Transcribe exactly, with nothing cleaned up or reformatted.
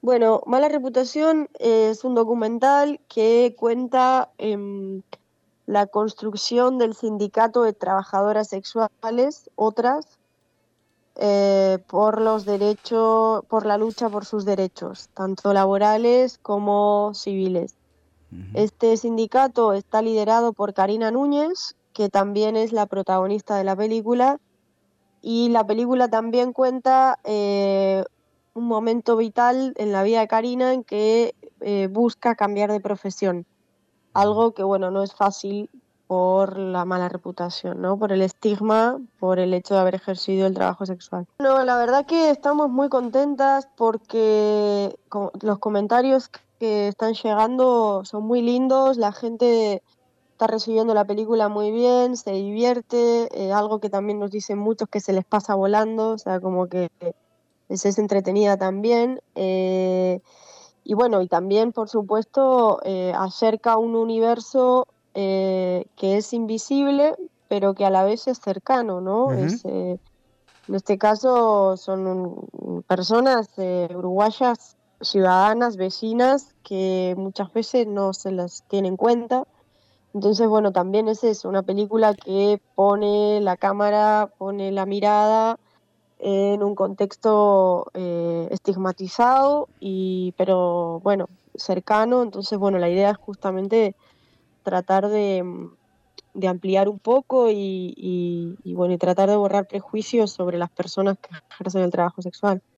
Bueno, Mala Reputación es un documental que cuenta em, la construcción del sindicato de trabajadoras sexuales, otras, eh, por los derechos, por la lucha por sus derechos, tanto laborales como civiles. Ujú. Este sindicato está liderado por Karina Núñez, que también es la protagonista de la película, y la película también cuenta eh, un momento vital en la vida de Karina en que eh, busca cambiar de profesión, algo que bueno, no es fácil por la mala reputación, ¿no? Por el estigma, por el hecho de haber ejercido el trabajo sexual. No, la verdad que estamos muy contentas porque co- los comentarios que están llegando son muy lindos, la gente está recibiendo la película muy bien, se divierte, eh, algo que también nos dicen muchos que se les pasa volando, o sea, como que es, es entretenida también. eh, y bueno, y también, por supuesto, eh, acerca un universo eh, que es invisible, pero que a la vez es cercano, ¿no? Ujú. Es, eh, en este caso son un- personas eh, uruguayas, ciudadanas, vecinas, que muchas veces no se las tiene en cuenta. Entonces, bueno, también es eso, una película que pone la cámara, pone la mirada en un contexto eh, estigmatizado y, pero bueno, cercano. Entonces, bueno, la idea es justamente tratar de, mm, de ampliar un poco y, y, y bueno, y tratar de borrar prejuicios sobre las personas que ejercen el trabajo sexual.